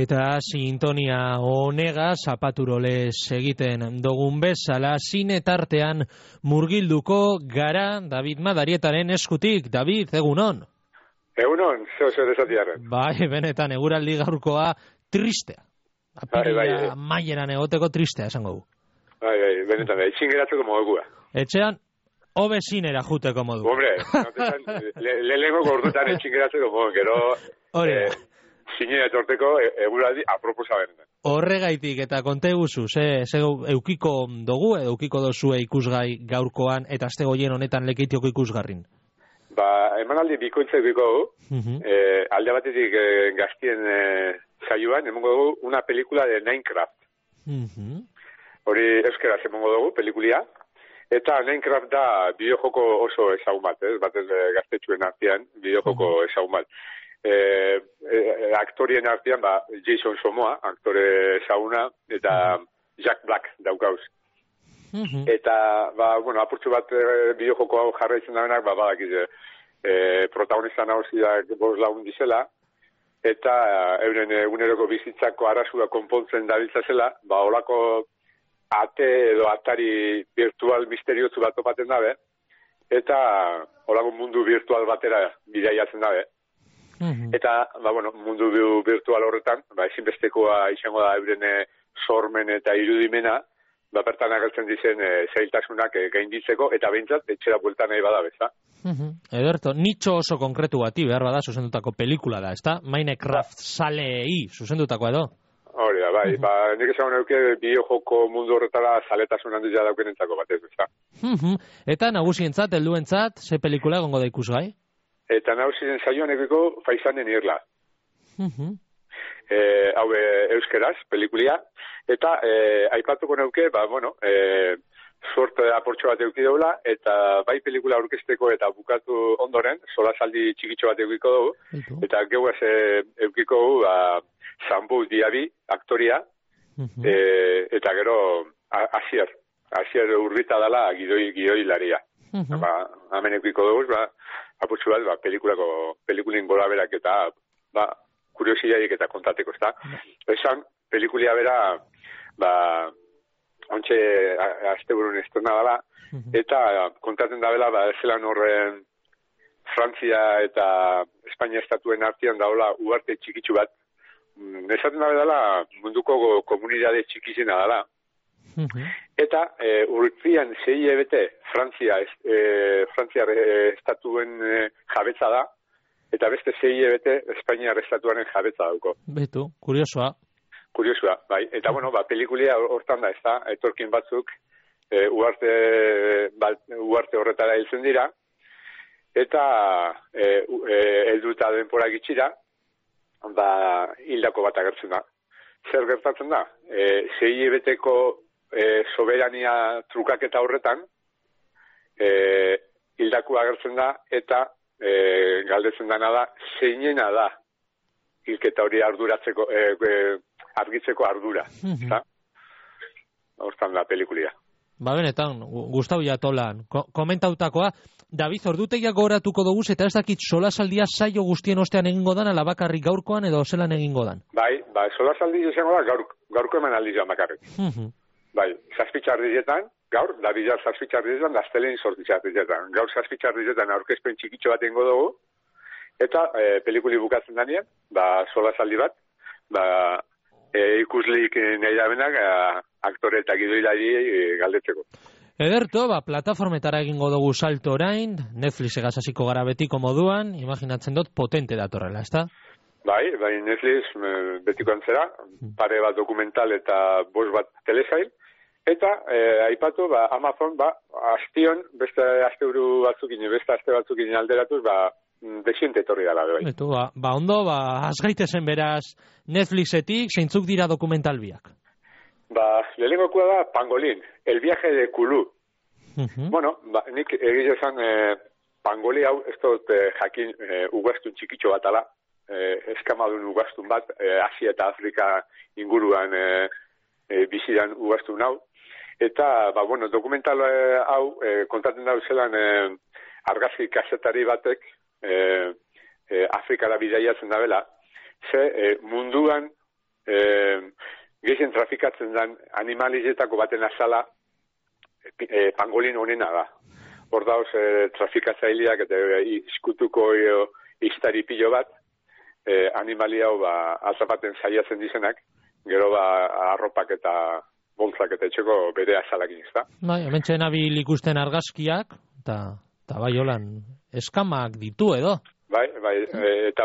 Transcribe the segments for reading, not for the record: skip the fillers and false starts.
Eta sintonia honega zapaturolez egiten dugun bezala zine tartean murgilduko gara David Madarietaren eskutik. David, egunon? Egunon, zeo desatiarren. Bai, benetan, eguraldi gaurkoa tristea. Apirila maieran egoteko tristea, esango gu. Bai, benetan, etxin geratzeko modukua. Etxean, hobe zinera juteko modu. Hombre, lehenengo gordutan etxin geratzeko modu, gero... Zinea etorteko eguraldi aproposa benetan. Horregaitik eta konte guzu, ze eukiko dugu edo eukiko dozue ikusgai gaurkoan eta aste goien honetan lekitioko ikusgarrin? Emanaldi bikoitza eukiko dugu, alde batetik gaztien saioan, emongo dugu una pelikula de Minecraft. Hori euskaraz emongo dugu, pelikulia. Eta Minecraft da bideojoko oso ezagun bat, batez gaztetxuen artean bideojoko ezagun bat. Aktorien artean Jason Momoa, aktore ezaguna, eta Jack Black daukauz. Eta apurtxo bat bideojoko hau jarraitzen dabenak badakiz protagonista nagusiak 5 lagun dizela, eta euren eguneroko bizitzako arazua konpontzen dabiltzazela, olako ate edo atari virtual misteriozu bat topaten dabe, eta olako mundu virtual batera bidaiatzen dabe. Eta, mundu virtual horretan, ezinbestekoa izango da euren sormen eta irudimena, bertan agertzen dizen zailtasunak gainditzeko, eta behintzat, etxera buelta nahi bada, beza. Ederto, nitxo oso konkretu bati, behar bada, zuzendutako pelikula da, ezta? Minecraft salei zuzendutako edo? Hori da, nik esan neuke bideojoko mundu horretara zaletasun handia daukenentzako batez, beza. Eta nagusientzat, helduentzat, ze pelikula egongo da ikusgai? Eta nauzien saioan egiko Faizanen irla. Hau euskeraz, pelikulia. Eta aipatuko neuke, suerte aportxo bat euki daula, eta bai pelikula aurkezteko eta bukatu ondoren, solasaldi txikitxo bat eukiko dugu. Eta geuaz eukiko dugu, Zambu Diabi, aktoria, eta gero Asier Urbita dala gidoi laria. Hemen eukiko dugu, apurtxu bat, pelikulin gola berak eta kuriosiaik eta kontateko, ezta? Esan, pelikulia bera, ontxe asteburun estrena dela, eta kontatzen da bela, zelan horren Frantzia eta Espainia estatuen artean daola uarte txikitsu bat. Esaten da bela, munduko komunidade txikizena dela. Eta urtian 6 hilabete Frantziar estatuen jabetza da, eta beste 6 hilabete Espainiar estatuaren jabetza dauko. Betu, kuriosoa. Kuriosoa, bai. Eta pelikulia hortan da, ez da, etorkin batzuk uarte horretara hiltzen dira, eta helduta denpora gitxira, hildako bat agertzen da. Zer gertatzen da? 6 hilabeteko soberania trukaketa horretan hildaku agertzen da eta galdetzen dana da zeinena da hilketa hori arduratzeko argitzeko ardura. Hortan da pelikulia. Benetan, Gustavo Jatolan komentautakoa, David, ordutegiak goratuko dugu eta ez dakit solasaldia saio guztien ostean egingo dan ala bakarrik gaurkoan edo zelan egingo dan? Bai, solasaldi izango da gaurko eman aldian bakarrik. Bai, 7 txardizetan, gaur, da bizar 7 txardizetan, da astelen 8 txardizetan. Gaur 7 txardizetan aurkezpen txikitxo bat egingo dugu, eta pelikuli bukatzen danean, solasaldi bat, ikuslik nahi dabenak aktore eta gidoilari galdetzeko. Ederto, plataformetara egingo dugu salto orain, Netflixegaz hasiko gara betiko moduan, imaginatzen dut potente datorrela, ezta? Bai, Netflix betiko antzera, pare bat dokumental eta 5 bat telesail, eta aipatu, Amazon, astion, beste asteburu batzukin, beste aste batzukin alderatuz, desiente etorri dala, bai. Betu, ondo, azgaitezen beraz Netflixetik, zeintzuk dira dokumental biak? Lehenengokua da Pangolin, El viaje de Kulu. Nik egile esan Pangoli hau, ez dut jakin ugaztun txikitxo bat ala, eskamadun ugaztun bat, Asia eta Afrika inguruan bizidan ugaztun hau. Eta, dokumental hau kontatzen da zelan argazki kasetari batek Afrikara bidaiatzen da bela, ze munduan gehien trafikatzen den animalizetako baten azala pangolin honena da. Hor dauz trafikatzaileak eta izkutuko iztari pilo bat, animalia hau azapaten saiatzen dizenak, gero arropak eta boltzak eta etxeko bere azalakin, ez da? Bai, hemen txenabil ikusten argazkiak, eta bai holan, eskamak ditu edo? Bai, eta,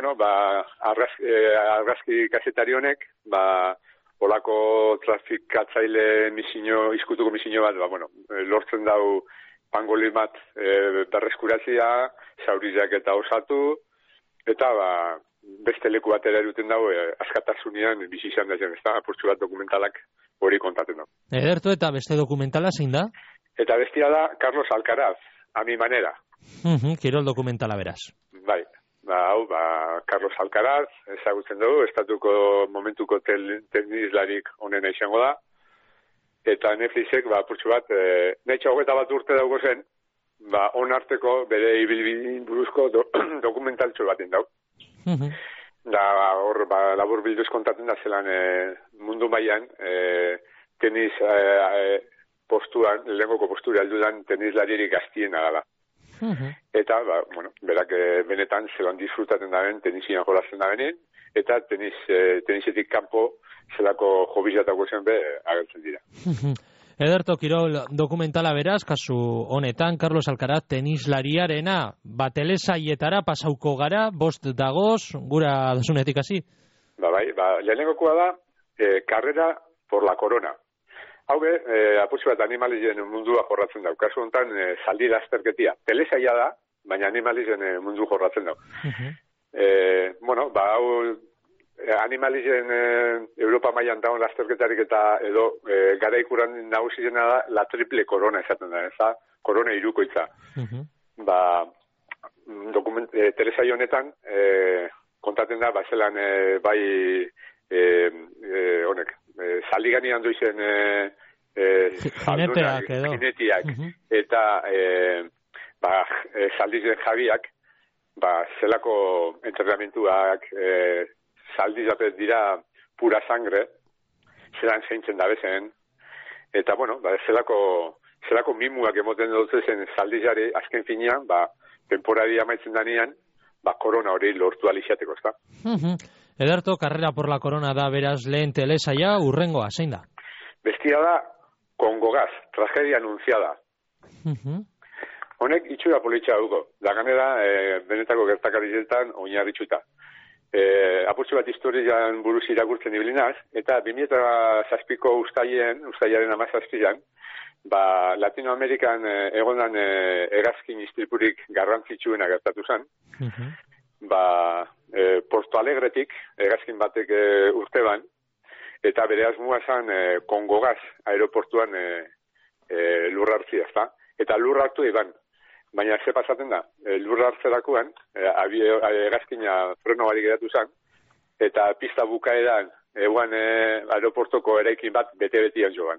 argazki kazetari honek, olako trafikatzaile izkutuko misino bat, lortzen dau pangolin bat berreskuratzea, zaurizak eta osatu, eta beste leku batera eruten dago askatasunean bizi izan da zen, ez da, apurtxu bat dokumentalak hori kontatzen dago. Edertu eta beste dokumentala zein da? Eta bestia da Carlos Alcaraz, a mi manera. Kirol dokumentala beraz. Bai, Carlos Alcaraz, ezagutzen dugu, estatuko momentuko tenislarik onena izango da, eta Netflixek, apurtxu bat, netxa 21 urte dago zen, onarteko bere ibilbidin buruzko dokumentaltxo baten dago. Da, hor, labur bilduz kontatzen da zelan mundu mailan tenis postuan, lehengoko postura aldudan tenislaririk gaztiena gala. Eta, berak benetan zelan disfrutaten da ben, tenisian jolazen da benin, eta tenisetik kanpo zelako hobizatako zen agertzen dira. Ederto, kirol dokumentala beraz, kasu honetan, Carlos Alcaraz tenislariarena, telesaietara pasauko gara, 5 dagoz, gura dasunetik hasi? Lehenengokoa da, Carrera por la Corona. Hau apurtxu bat animalizien mundua jorratzen dau. Kasu honetan, zaldi lasterketia. Telesaia da, baina animalizien mundu jorratzen dau. Hau animalizien Europa mailan daun lasterketarik eta edo garaikuran nagusizena da la triple corona esaten da, ez da? Korona hirukoitza. Telesai honetan kontaten da, zelan honek, zaldiganian duizen jinetiak eta zaldizen jabiak zelako entrenamentuak zaldizapet dira pura sangre, zelan zeintzen da bezen, eta zelako mimuak emoten dut zen zaldizari azken finean, temporari amaitzen danean, korona hori lortu alixateko, ez da? Ederto, Carrera por la Corona da beraz lehen telesaia, urrengoa, zein da? Bestia da Congo Gas, tragedia anunciada. Honek itxura politxa dugu, da ganera benetako gertakarizetan oinarritxuta. Apurtxu bat historian buruz irakurtzen ibilinaz, eta 2007ko ustaiaren 17an, Latinoamerikan egonan hegazkin istripurik garrantzitsuena gertatu zen. Porto Alegretik hegazkin batek urteban, eta bere asmoa zen Congo Gas aeroportuan lurra hartzia, ezta? Eta lurra hartu iban. Baina ze pasaten da, lurra hartzerakoan, hegazkina freno bari geratu zen, eta pista bukaeran eguan aeroportoko eraikin bat bete-betian joan.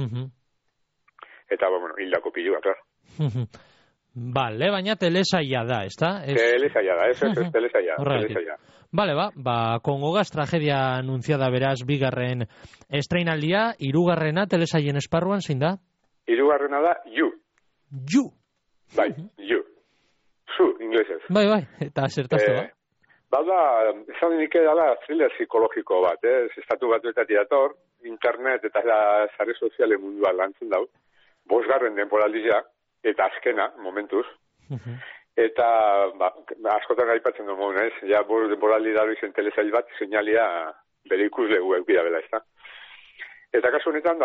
Eta, hildako pilua, klar. Bale, baina telesaia da, ez da? Telesaia da, ez telesaia. Bale, Congo Gas tragedia anunciada beraz, 2. estreinaldia, 3. telesaien esparruan, zein da? 3. da, You. You? Bai, You. Zu, inglesez. Bai, eta zertazte esan nik edala thriller psikologiko bat, estatu batuetatik dator, internet eta sare soziale munduan lantzen dau, 5. denporaldia, eta azkena, momentuz, eta askotan gaipatzen du mogun, ez? 5 denporaldi daro izen telesail bat, seinalia bere ikuslegu eukida bela, ez da? Eta kasu honetan,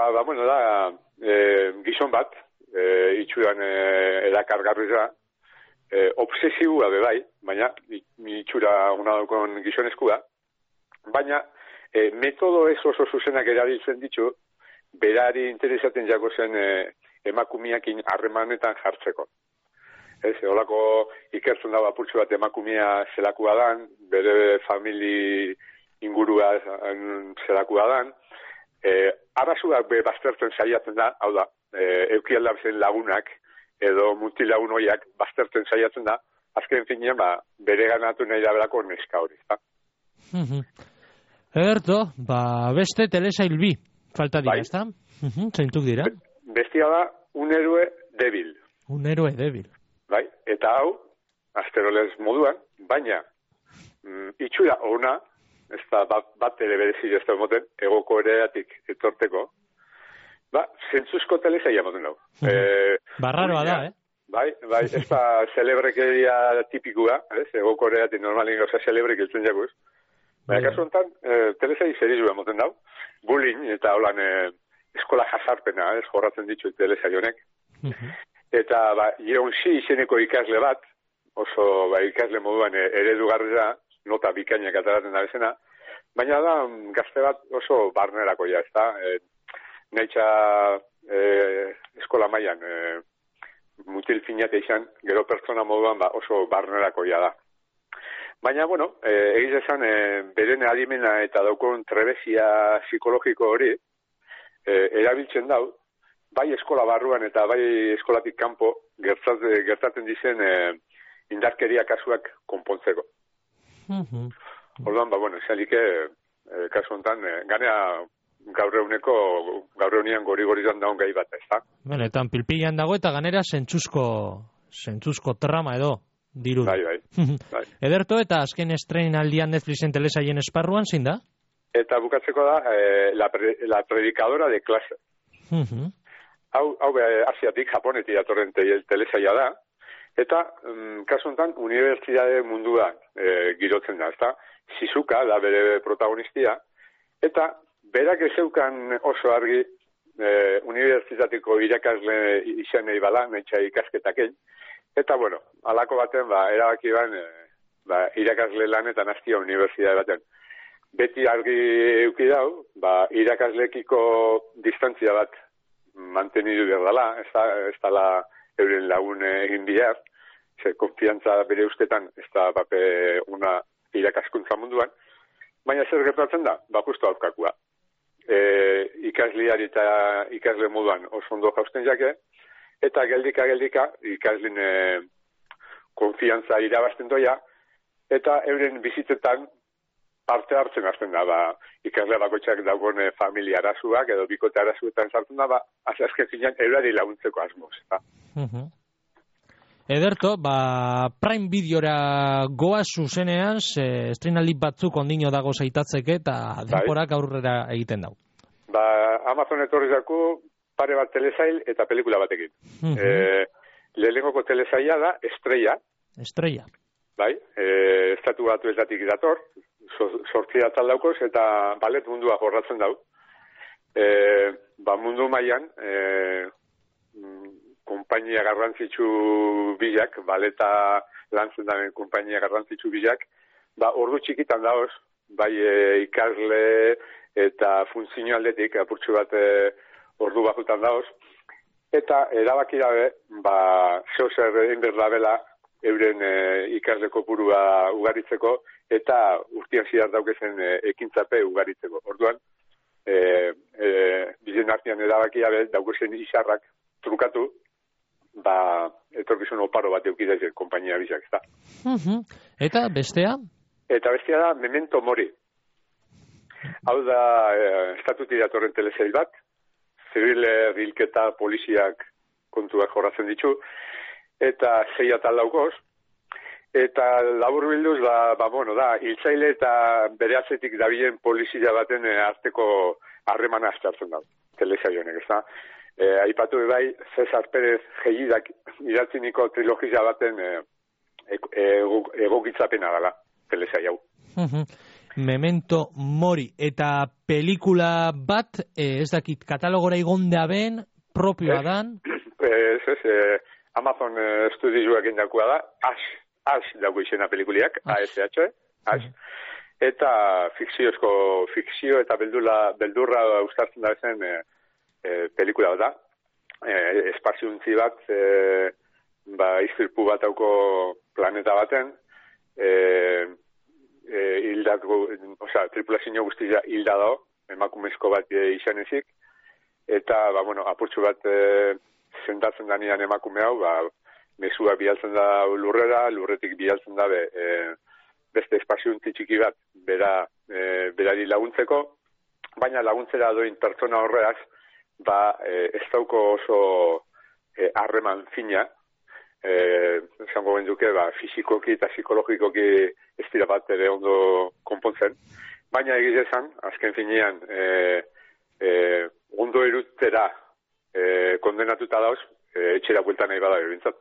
gizon bat, itxuran erakargarriza, obsesibua bebai, baina itxura una daukon gizoneskua, baina metodo ez oso zuzenak erabiltzen ditu, berari interesaten jako zen emakumiakin harremanetan jartzeko. Olako ikertzen dago apurtxo bat emakumia zelakua dan, bere famili ingurua zelakua dan, arazuak baztertzen saiatzen da, hau da, eukialdatzen lagunak, edo mutilagun hoiak baztertzen saiatzen da, azken finean bere ganatu nahi da belako neska hori. Ederto, beste telesail bi falta dira, Bai. ezta? Zeintzuk dira? Bestia da Un héroe débil. Un héroe débil. Bai, eta hau, asteroles moduan, baina itxura ona, ez da bat ere berezio ez da moten, Hego Koreatik etorteko, zentzuzko telesaila moten dago. Barraroa da, Bai, ez da celebrekeria tipikua, ez? Hego Koreatik normalin gauza celebrek iltzen jakuz. Baina, kasu honetan, telesai serizua moten dago, bullying eta holan eskola jasarpena, jorratzen ditu telesai honek. Eta, Jeonsi izeneko ikasle bat, oso ikasle moduan eredugarria, nota bikainak ataratzen da bezena, baina da gazte bat oso barnerakoia, ez da? Nahitza eskola mailan mutil finate izan, gero pertsona moduan oso barnerakoia da. Baina, egiz esan, beren adimena eta daukon trebezia psikologiko hori erabiltzen dau, bai eskola barruan eta bai eskolatik kanpo gertatzen dizen indarkeria kasuak konpontzeko. Orduan, esalike, kasu honetan, ganea gaur egunean gori-gorizan daun gai bat, ez da? Benetan, pilpilan dago eta ganera zentzuzko trama edo, diru. Bai. Ederto, eta azken estreinaldian Netflixen telesaien esparruan, zein da? Eta bukatzeko da, la predicadora de clase. Hau asiatik, japonetik datorren telesaia da, eta, kasu honetan, unibertsitate munduan girotzen da, ezta? Shizuka da bere protagonistia, eta berak ezeukan oso argi unibertsitateko irakasle izanei bala, netxa ikasketakein, eta, alako baten, erabaki irakasle lanetan hastia unibertsitate baten. Beti argi eukidau, irakaslekiko distantzia bat mantenidu behar dela, ez dala euren lagun egin bihar, ze konfiantza bere ustetan ez da bape una irakaskuntza munduan, baina zer gertatzen da, justu aurkakua. Ikasliari eta ikasle moduan oso ondo jausten jake, eta geldika ikaslin konfiantza irabazten doia, eta euren bizitetan parte hartzen hasten da, ikasle bakoitzak dagoen familia arazuak edo bikote arazuetan sartzen da, azken zinean eurari laguntzeko asmoz. Ederto, Prime Videora goaz zuzenean, estreinaldi batzuk ondino dago zaitatzeke eta denporak aurrera egiten dau. Amazon etorri zaku pare bat telesail eta pelikula batekin. Lehenengoko telesaila da Estrella. Estrella. Bai, estatu batuetatik dator, sortzi atal daukoz eta balet mundua jorratzen dau. Mundu mailan, konpainia garrantzitsu bilak, baleta lantzen daren konpainia garrantzitsu bilak, ordu txikitan daoz, bai ikasle eta funtzio aldetik, apurtxu bat ordu bajutan daoz, eta erabaki dabe, zeozer egin berdabela euren ikasle kopurua ugaritzeko, eta urtean zidar daukezen ekintzape ugaritzeko. Orduan, bizen artean erabaki dabe, daukezen izarrak trukatu, etorkizun oparo bat eukidaizen konpainia bizak, ez da. Eta bestea? Eta bestea da Memento Mori. Hau da, estatuti datorren telesail bat, zibile hilketa poliziak kontuak jorratzen ditu, eta 6 atal daukoz, eta labur bilduz, hiltzaile eta bere atzetik dabilen polizia baten arteko harremana aztertzen da, telesail honek, ez da. Aipatu bai, Cesar Pérez Gellidak idatziniko trilogia baten egokitzapena dela, telesail hau. Memento Mori. Eta pelikula bat, ez dakit, katalogora igondea ben, propioa dan? Amazon Studioak indakua da, Ash dago izena pelikuliak, ASH, Ash. Eta fikzio eta beldurra ustartzen da zen pelikula da. Espaziuntzi bat, iztirpu bat dauko planeta baten, tripulazio guztia hilda da, emakumezko bat izan ezik, eta, apurtxu bat zendatzen danean emakume hau, mesua bialtzen da lurrera, lurretik bialtzen da beste espaziuntzi txiki bat, bera berari laguntzeko, baina laguntzera doin pertsona horreaz, ez dauko oso harreman fina, esango genduke, fisikoki eta psikologikoki ez dira bat ere ondo konpontzen, baina egiz esan, azken finean, ondo erutera kondenatuta dauz, etxera buelta nahi bada bintzat.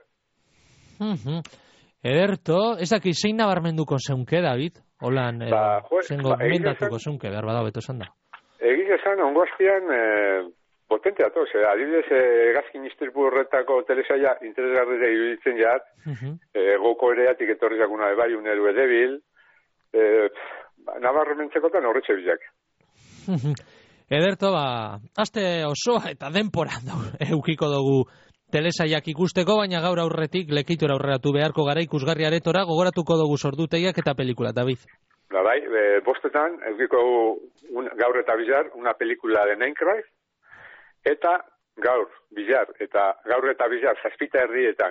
Ederto, ez daki zein nabarmenduko zeunke, David? Holan, zengo mendatuko zeunke, behar bada beto esan da. Egiz esan, ongo azpian, potente datoz, adibidez, egazkin istripu horretako telesaia interesgarrera iruditzen jat, goko ereatik etorri zakuna bai, un héroe débil, nabarmentzekotan horretxe bilak. Ederto, aste osoa eta denpora eukiko dugu telesaiak ikusteko, baina gaur aurretik lekitura aurreratu beharko gara ikusgarri aretora, gogoratuko dugu sorduteiak eta pelikula, David. Bai, bostetan, eukiko gaur eta bizar, una pelikula de Minecraft, eta gaur eta bizar zazpita herrietan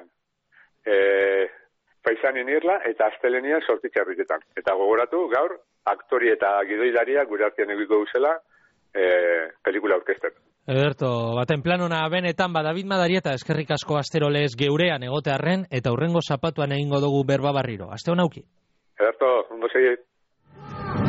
paisanin irla eta astelenian sortitza herrietan. Eta gogoratu, gaur, aktori eta gidoilaria gure artean eukiko duzela pelikula orkester. Ederto, baten planona benetan, David Madarieta, eskerrik asko asterolez geurean egotearren, eta hurrengo zapatuan egingo dugu berba barriro. Aste honauki. Ederto, ondo segi.